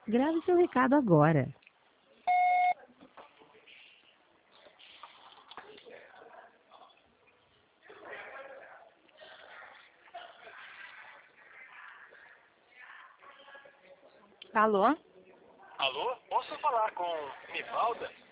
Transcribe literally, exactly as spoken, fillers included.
Grave seu recado agora. Alô? Alô? Posso falar com Mivalda?